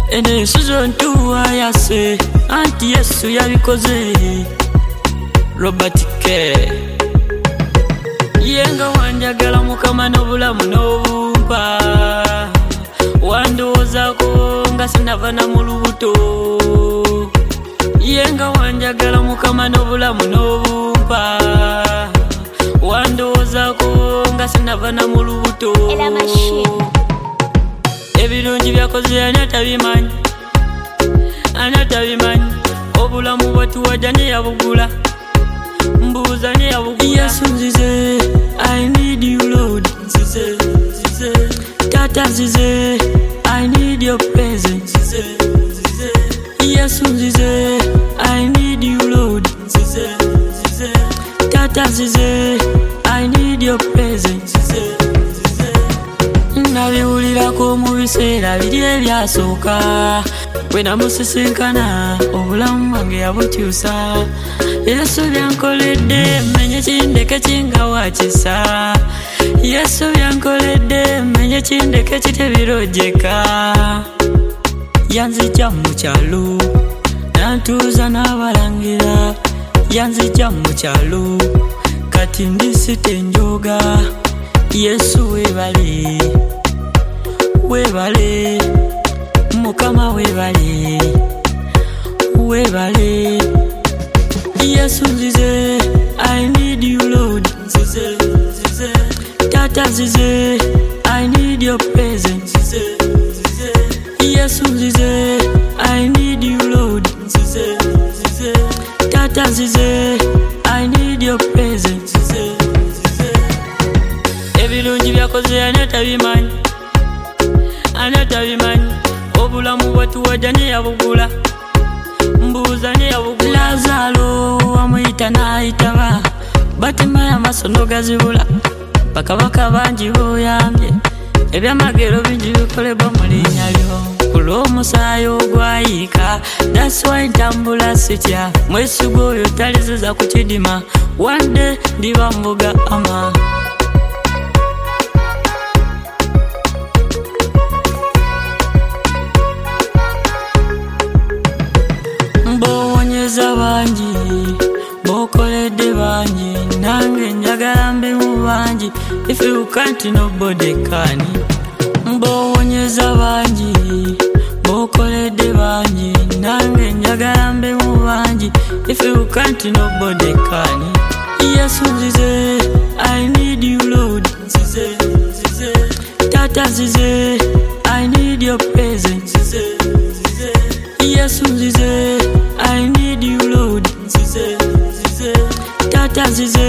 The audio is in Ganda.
ene Susan tuwa yase anti Yesu yabikoze. Robert K. Yenga wanjagala mukama n'obulamu n'obumpa, wandowoozako nga sinava na mu lubuto. Yenga wanjagala mukama n'obulamu n'obumpa, wandowoozako nga sinava na mu lubuto. Ebirungi byakoze ani atabimanyi, ani atabimanyi. Obulamu bwatuwadde ani yabugula, mbuuza ani yabugula. Yesu nzize, I need you Lord. Nzize, nzize. Tata nzize, I need your presence. Nzize, nzize. Yesu nzize, I need you Lord. Nzize, nzize. Tata nzize, I need your presence. Nzize, nzize. Nabiwulirako mu biseera biri ebyasooka, bwe namusisinkana obulamu bwange yabukyusa. Yesu byankoledde menye kindeke kingawa kisa. Yesu byankoledde menye kindeke kitebirojeka. Yanzijja mu kyalo nantuuza n'abalangira, yanzijja mu kyalo kati ndisite njoga. Yesu webale, webale mukama webale, webale. Yesu nzize, I need you Lord. Nzize, nzize. Tata nzize, I need your presence. Nzize, nzize. Yesu nzize, I need you Lord. Nzize, nzize. Tata nzize, I need your presence. Nzize, nzize. Ebirungi byakoze ani atabimanyi, ani atabimanyi. Obulamu bwatuwadde ani yabugula, mbuuza ani yabugula. Lazaro wamuyita n'ayitaba, Batima amasono gazibula. Bakabaka bangi booyambye, ebyamagero bingi bikolebwa mu linnya lyo. Ku lw'omusaayi ogwayiika, that's why ntambula sitya. Mwesiga oyo talizeza ku kidima, one day ndiba mbuga ama. Mbowonyeza bangi, bokoledde bangi, nange njagala mbe mu bangi. If you can't nobody can. Mbowonyeza bangi, bokoledde bangi, nange njagala mbe mu bangi. If you can't nobody can. Yesu nzize, I need you Lord. Nzize, nzize. Tata nzize, I need your presence. Nzize, nzize. Yesu nzize, I need you Lord. Nzize, nzize. Tata nzize,